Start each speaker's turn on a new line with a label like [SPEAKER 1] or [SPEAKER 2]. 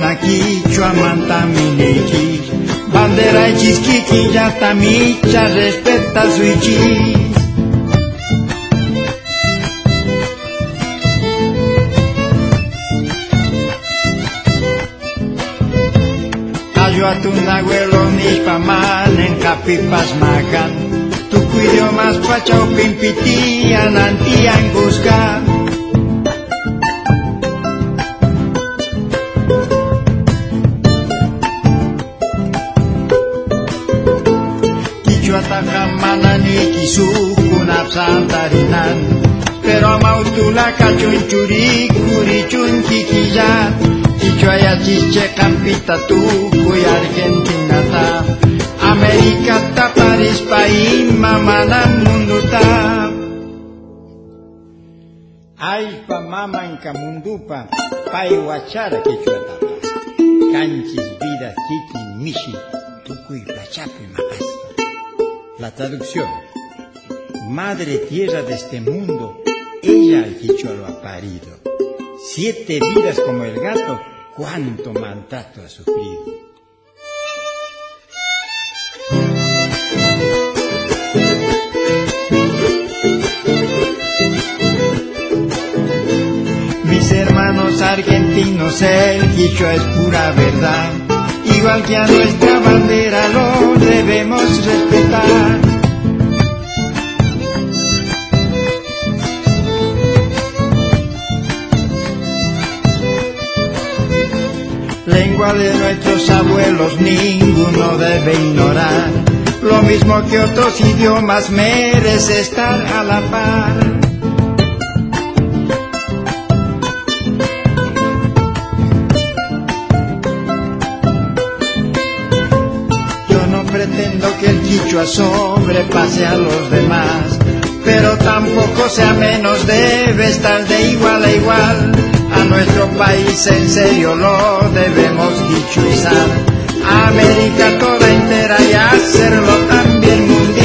[SPEAKER 1] Quichuna quichua mantaminiki, bandera chisquiqui yatamicha respeta suichi. Ayuatun abuelo nispaman en capipas macan, tu cuidio más pachao pimpitian antian buscan. Atajamanani kisukunap santarinan, pero amautula kachunchuri kurichun kikiyan, kichuaya chiche campita tukuy Argentinata, Americata Paris país mamanan munduta. Aypa mamanka mundupa paiwachara kichuatapa, canchis vida kiki mishi tukuy pachapi mapas. La traducción: Madre tierra de este mundo, ella el quichua lo ha parido. 7 vidas como el gato, cuánto maltrato ha sufrido. Mis hermanos argentinos, el quichua es pura verdad. Igual que a nuestra bandera lo debemos respetar. Lengua de nuestros abuelos ninguno debe ignorar. Lo mismo que otros idiomas merece estar a la par. Pretendo que el quichua sobrepase a los demás, pero tampoco sea menos, debe estar de igual a igual. A nuestro país en serio lo debemos quichuizar, América toda entera y hacerlo también mundial.